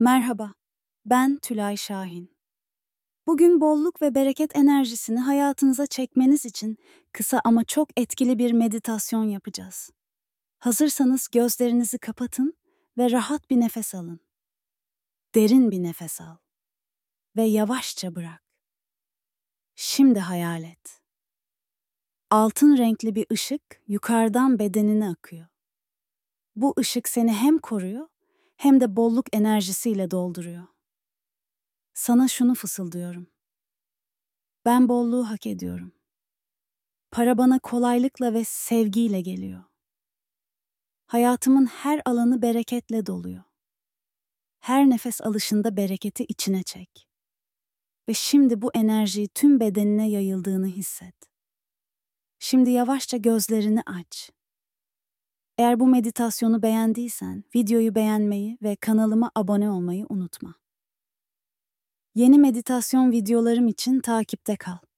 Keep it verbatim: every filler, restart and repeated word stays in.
Merhaba, ben Tülay Şahin. Bugün bolluk ve bereket enerjisini hayatınıza çekmeniz için kısa ama çok etkili bir meditasyon yapacağız. Hazırsanız gözlerinizi kapatın ve rahat bir nefes alın. Derin bir nefes al ve yavaşça bırak. Şimdi hayal et. Altın renkli bir ışık yukarıdan bedenine akıyor. Bu ışık seni hem koruyor hem de bolluk enerjisiyle dolduruyor. Sana şunu fısıldıyorum. Ben bolluğu hak ediyorum. Para bana kolaylıkla ve sevgiyle geliyor. Hayatımın her alanı bereketle doluyor. Her nefes alışında bereketi içine çek. Ve şimdi bu enerjiyi tüm bedenine yayıldığını hisset. Şimdi yavaşça gözlerini aç. Eğer bu meditasyonu beğendiysen, videoyu beğenmeyi ve kanalıma abone olmayı unutma. Yeni meditasyon videolarım için takipte kal.